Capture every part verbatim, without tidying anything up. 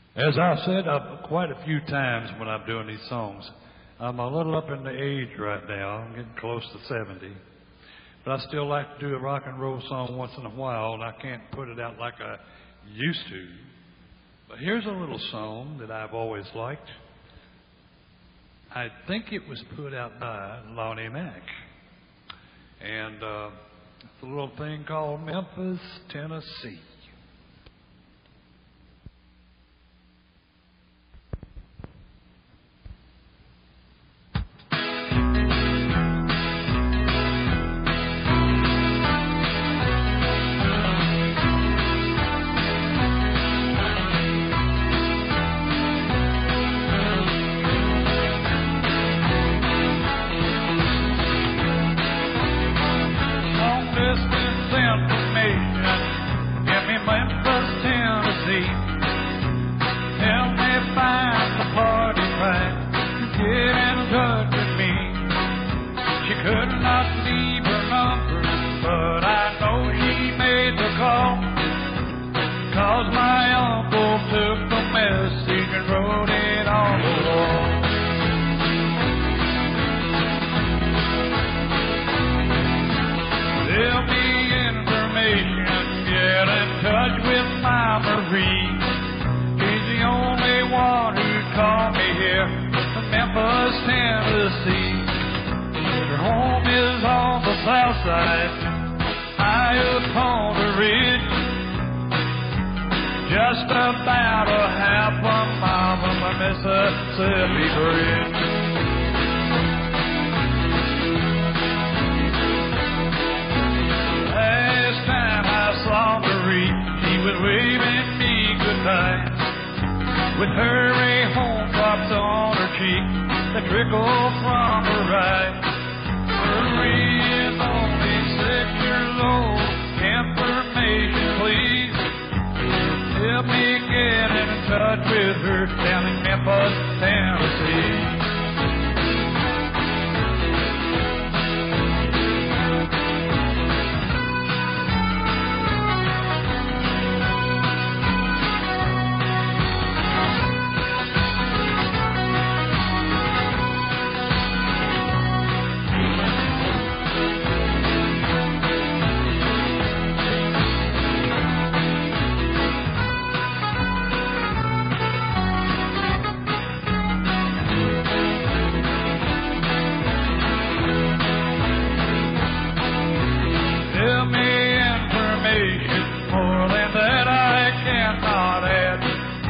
As I've said uh, quite a few times when I'm doing these songs, I'm a little up in the age right now. I'm getting close to seventy. But I still like to do a rock and roll song once in a while, and I can't put it out like I used to. But here's a little song that I've always liked. I think it was put out by Lonnie Mack. And uh, it's a little thing called Memphis, Tennessee.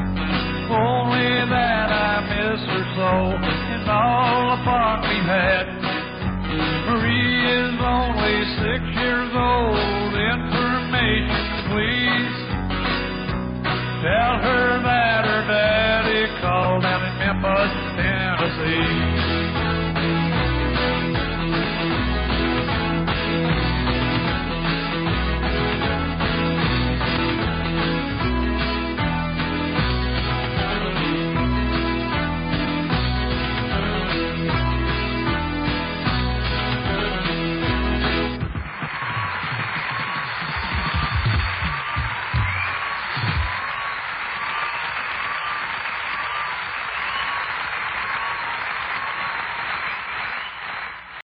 And all the fun we had.